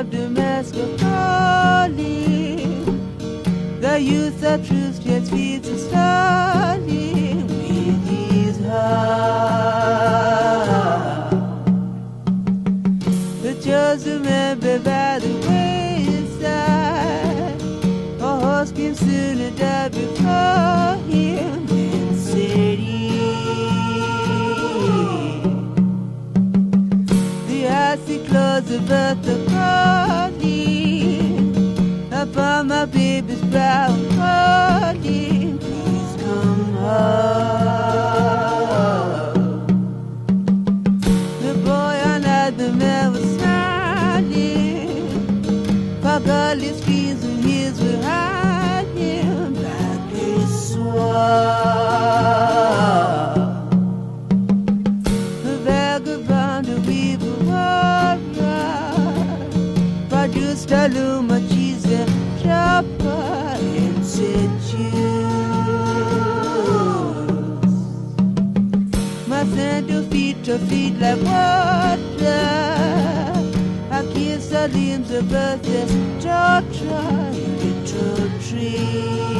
of Damascus calling. The youth of truth just feeds us starting with his heart. The chosen man be by the wayside. A horse came soon and died before him in city. The icy clothes of earth are crawling upon my baby's brow, calling, please come home. The boy on the man was smiling, for godly streams and hills were hiding like a swamp. The vagabond, a weaver warrior, produced a loom of cheese and chopper and said choose. My sandal feet are feet like water. I kiss the limbs of earth as torture in little trees.